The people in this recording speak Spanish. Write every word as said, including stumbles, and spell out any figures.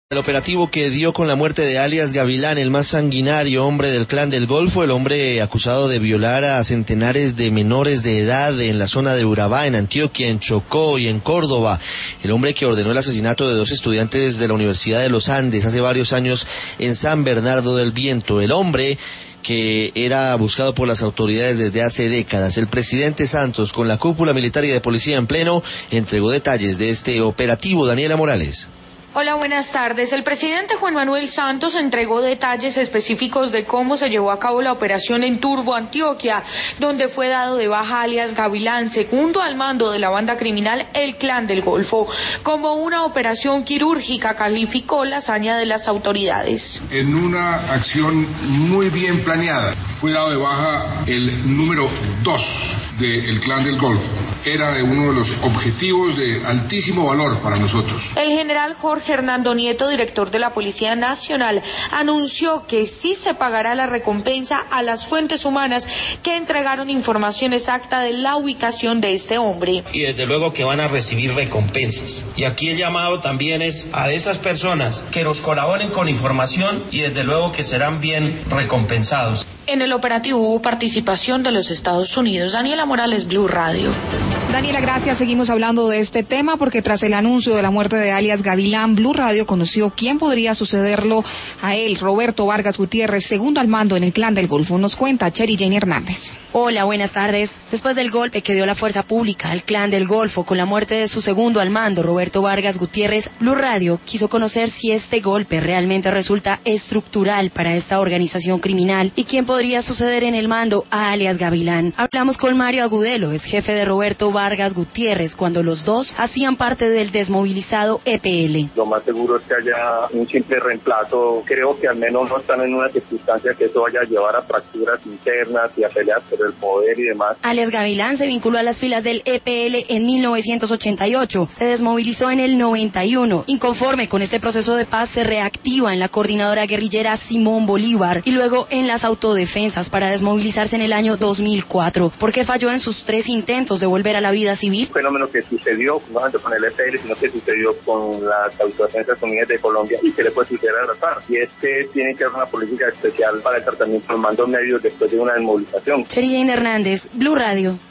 El operativo que dio con la muerte de alias Gavilán, el más sanguinario hombre del Clan del Golfo, el hombre acusado de violar a centenares de menores de edad en la zona de Urabá, en Antioquia, en Chocó y en Córdoba, el hombre que ordenó el asesinato de dos estudiantes de la Universidad de los Andes hace varios años en San Bernardo del Viento, el hombre que era buscado por las autoridades desde hace décadas. El presidente Santos, con la cúpula militar y de policía en pleno, entregó detalles de este operativo. Daniela Morales. Hola, buenas tardes. El presidente Juan Manuel Santos entregó detalles específicos de cómo se llevó a cabo la operación en Turbo, Antioquia, donde fue dado de baja alias Gavilán, segundo al mando de la banda criminal El Clan del Golfo. Como una operación quirúrgica calificó la hazaña de las autoridades. En una acción muy bien planeada, fue dado de baja el número dos del Clan del Golfo. Era de uno de los objetivos de altísimo valor para nosotros. El general Jorge Hernando Nieto, director de la Policía Nacional, anunció que sí se pagará la recompensa a las fuentes humanas que entregaron información exacta de la ubicación de este hombre. Y desde luego que van a recibir recompensas. Y aquí el llamado también es a esas personas que nos colaboren con información y desde luego que serán bien recompensados. En el operativo hubo participación de los Estados Unidos. Daniela Morales, Blue Radio. Daniela, gracias. Seguimos hablando de este tema porque tras el anuncio de la muerte de alias Gavilán, Blue Radio conoció quién podría sucederlo a él, Roberto Vargas Gutiérrez, segundo al mando en el Clan del Golfo. Nos cuenta Cheri Jenny Hernández. Hola, buenas tardes. Después del golpe que dio la fuerza pública al Clan del Golfo con la muerte de su segundo al mando, Roberto Vargas Gutiérrez, Blue Radio quiso conocer si este golpe realmente resulta estructural para esta organización criminal y quién podría suceder en el mando a alias Gavilán. Hablamos con Mario Agudelo, es jefe de Roberto Vargas Gutiérrez, cuando los dos hacían parte del desmovilizado E P L. Lo más seguro es que haya un simple reemplazo. Creo que al menos no están en una circunstancia que eso vaya a llevar a fracturas internas y a peleas por el poder y demás. Alias Gavilán se vinculó a las filas del E P L en mil novecientos ochenta y ocho, se desmovilizó en el noventa y uno. Inconforme con este proceso de paz, se reactiva en la coordinadora guerrillera Simón Bolívar y luego en las autodefensas para desmovilizarse en el año dos mil cuatro. ¿Por qué falló en sus tres intentos de volver a la vida civil? Un fenómeno que sucedió no tanto con el E P L, sino que sucedió con las Autodefensas Unidas de Colombia y que le puede suceder a Ratar. Y es que tiene que haber una política especial para el tratamiento de los mandos medios después de una desmovilización. Cheri Jane Hernández, Blue Radio.